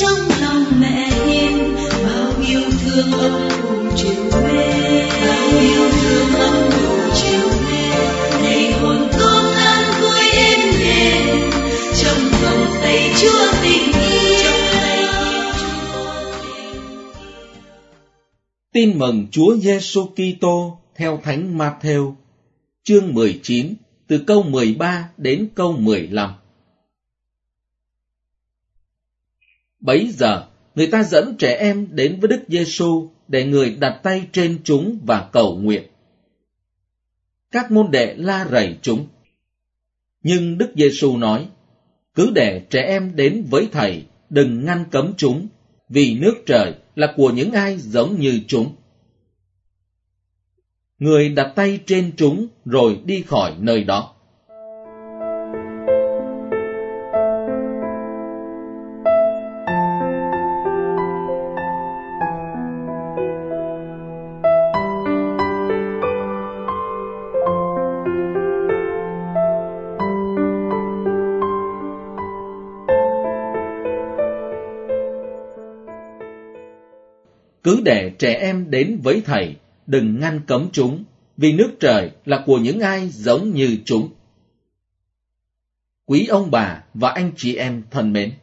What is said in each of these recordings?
trong lòng mẹ hiền, bao yêu thương ấm ủ chiều mến, bao yêu thương ấm ủ chiều mến, này hồn con ăn vui êm đềm trong vòng tay Chúa tình yêu. Tin mừng Chúa Giêsu Kitô theo Thánh Ma-thêu, chương 19, từ câu 13 đến câu 15. Bấy giờ, người ta dẫn trẻ em đến với Đức Giêsu để người đặt tay trên chúng và cầu nguyện. Các môn đệ la rầy chúng. Nhưng Đức Giêsu nói, cứ để trẻ em đến với Thầy, đừng ngăn cấm chúng, vì nước trời là của những ai giống như chúng. Người đặt tay trên chúng rồi đi khỏi nơi đó. Cứ để trẻ em đến với Thầy, đừng ngăn cấm chúng, vì nước trời là của những ai giống như chúng. Quý ông bà và anh chị em thân mến,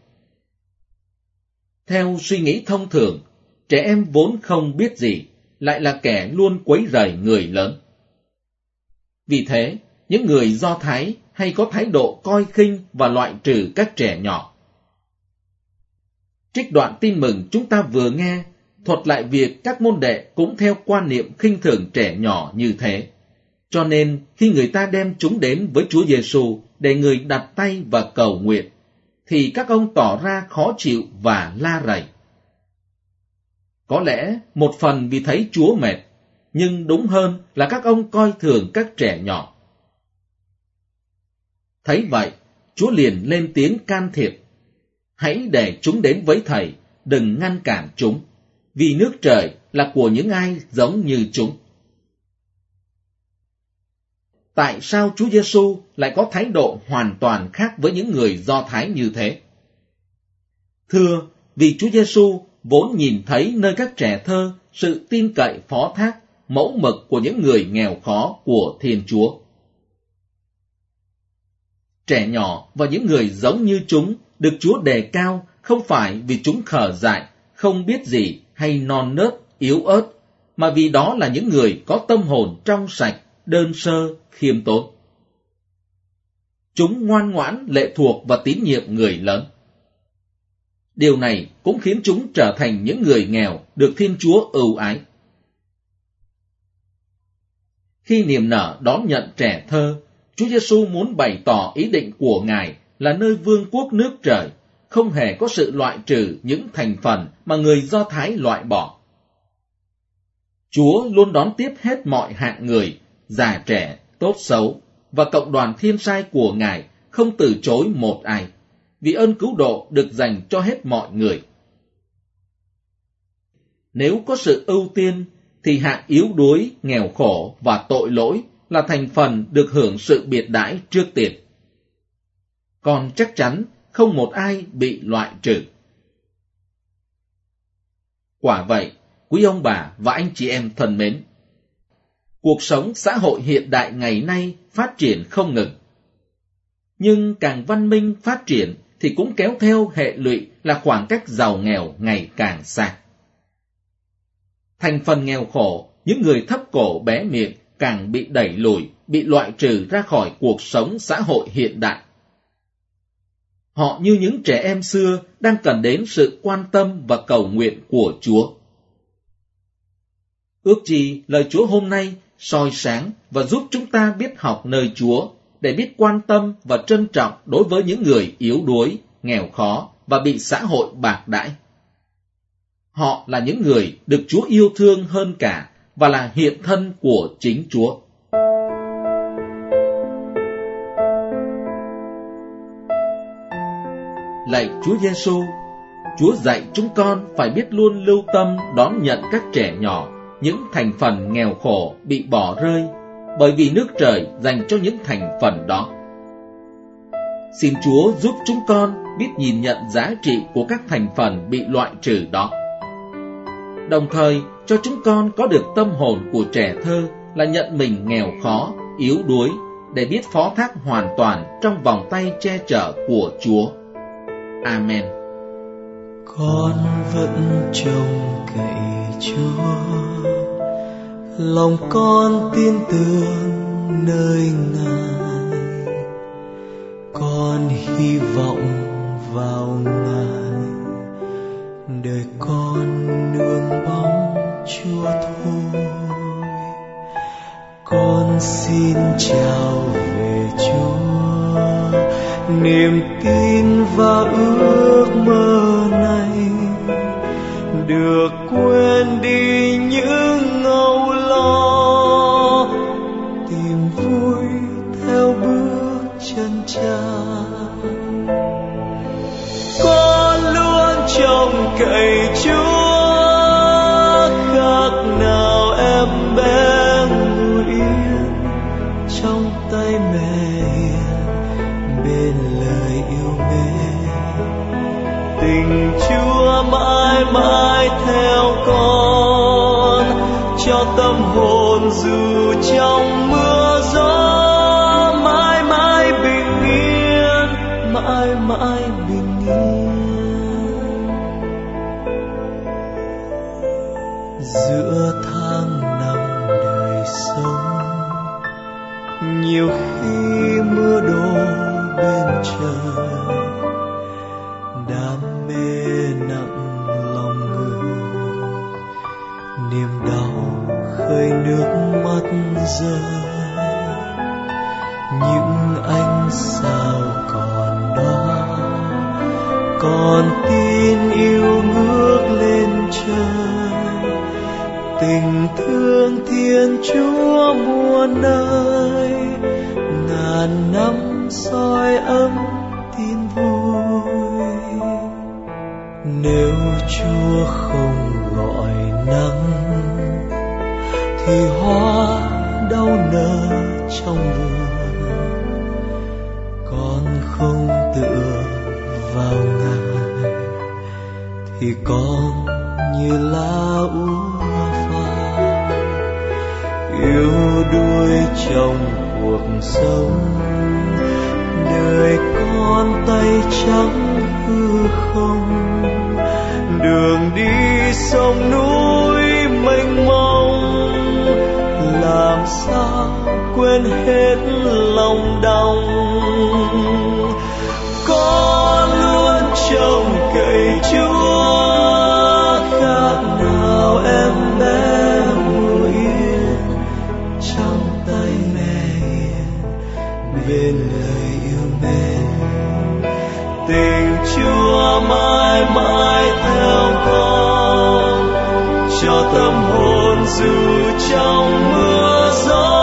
theo suy nghĩ thông thường, trẻ em vốn không biết gì, lại là kẻ luôn quấy rầy người lớn. Vì thế, những người Do Thái hay có thái độ coi khinh và loại trừ các trẻ nhỏ. Trích đoạn tin mừng chúng ta vừa nghe thuật lại việc các môn đệ cũng theo quan niệm khinh thường trẻ nhỏ như thế. Cho nên khi người ta đem chúng đến với Chúa Giêsu để người đặt tay và cầu nguyện, thì các ông tỏ ra khó chịu và la rầy. Có lẽ một phần vì thấy Chúa mệt, nhưng đúng hơn là các ông coi thường các trẻ nhỏ. Thấy vậy, Chúa liền lên tiếng can thiệp. Hãy để chúng đến với Thầy, đừng ngăn cản chúng, vì nước trời là của những ai giống như chúng. Tại sao Chúa Giêsu lại có thái độ hoàn toàn khác với những người Do Thái như thế? Thưa, vì Chúa Giêsu vốn nhìn thấy nơi các trẻ thơ sự tin cậy phó thác, mẫu mực của những người nghèo khó của Thiên Chúa. Trẻ nhỏ và những người giống như chúng được Chúa đề cao không phải vì chúng khờ dại, không biết gì hay non nớt, yếu ớt, mà vì đó là những người có tâm hồn trong sạch, đơn sơ, khiêm tốn. Chúng ngoan ngoãn, lệ thuộc và tín nhiệm người lớn. Điều này cũng khiến chúng trở thành những người nghèo được Thiên Chúa ưu ái. Khi niềm nở đón nhận trẻ thơ, Chúa Giêsu muốn bày tỏ ý định của Ngài là nơi vương quốc nước trời, không hề có sự loại trừ những thành phần mà người Do Thái loại bỏ. Chúa luôn đón tiếp hết mọi hạng người, già trẻ, tốt xấu, và cộng đoàn thiên sai của Ngài không từ chối một ai, vì ơn cứu độ được dành cho hết mọi người. Nếu có sự ưu tiên, thì hạng yếu đuối, nghèo khổ và tội lỗi là thành phần được hưởng sự biệt đãi trước tiên. Còn chắc chắn không một ai bị loại trừ. Quả vậy, quý ông bà và anh chị em thân mến, cuộc sống xã hội hiện đại ngày nay phát triển không ngừng. Nhưng càng văn minh phát triển thì cũng kéo theo hệ lụy là khoảng cách giàu nghèo ngày càng xa. Thành phần nghèo khổ, những người thấp cổ bé miệng càng bị đẩy lùi, bị loại trừ ra khỏi cuộc sống xã hội hiện đại. Họ như những trẻ em xưa đang cần đến sự quan tâm và cầu nguyện của Chúa. Ước gì lời Chúa hôm nay soi sáng và giúp chúng ta biết học nơi Chúa, để biết quan tâm và trân trọng đối với những người yếu đuối, nghèo khó và bị xã hội bạc đãi. Họ là những người được Chúa yêu thương hơn cả và là hiện thân của chính Chúa. Lạy Chúa Giêsu, Chúa dạy chúng con phải biết luôn lưu tâm đón nhận các trẻ nhỏ, những thành phần nghèo khổ bị bỏ rơi, bởi vì nước trời dành cho những thành phần đó. Xin Chúa giúp chúng con biết nhìn nhận giá trị của các thành phần bị loại trừ đó. Đồng thời cho chúng con có được tâm hồn của trẻ thơ là nhận mình nghèo khó, yếu đuối để biết phó thác hoàn toàn trong vòng tay che chở của Chúa. Amen. Con vẫn trông cậy Chúa, lòng con tin tưởng nơi Ngài. Con hy vọng vào Ngài, đời con nương bóng Chúa thôi. Con xin chào về Chúa, niềm tin và ước mơ này được quên đi những âu lo, tìm vui theo bước chân Cha. Con luôn trông cậy Chúa, khác nào em bé ngủ yên trong tay mẹ hiền bên lời yêu mến. Tình Chúa mãi mãi theo con, cho tâm hồn dù trong mưa gió, mãi mãi bình yên, mãi mãi bình yên. Giữa tháng năm đời sống, nhiều khi mưa đổ bên trời, đam mê nặng lòng người, niềm đau khơi nước mắt rơi. Những ánh sao còn đó, còn tin yêu ngước lên trời. Tình thương Thiên Chúa muôn nơi, ngàn năm soi ấm tin vui. Nếu Chúa không gọi nắng, thì hoa đâu nở trong vườn. Con không tựa vào Ngài, thì con như lá úa phai, yếu đuối trong cuộc sống. Đời con tay trắng hư không, đường đi sông núi mênh mông, làm sao quên hết lòng đau. Con luôn trông cậy Chúa, khác nào em bé ngủ yên trong tay mẹ hiền bên lời yêu mến. Tình Chúa mãi mãi theo con, cho tâm hồn dù trong mưa gió,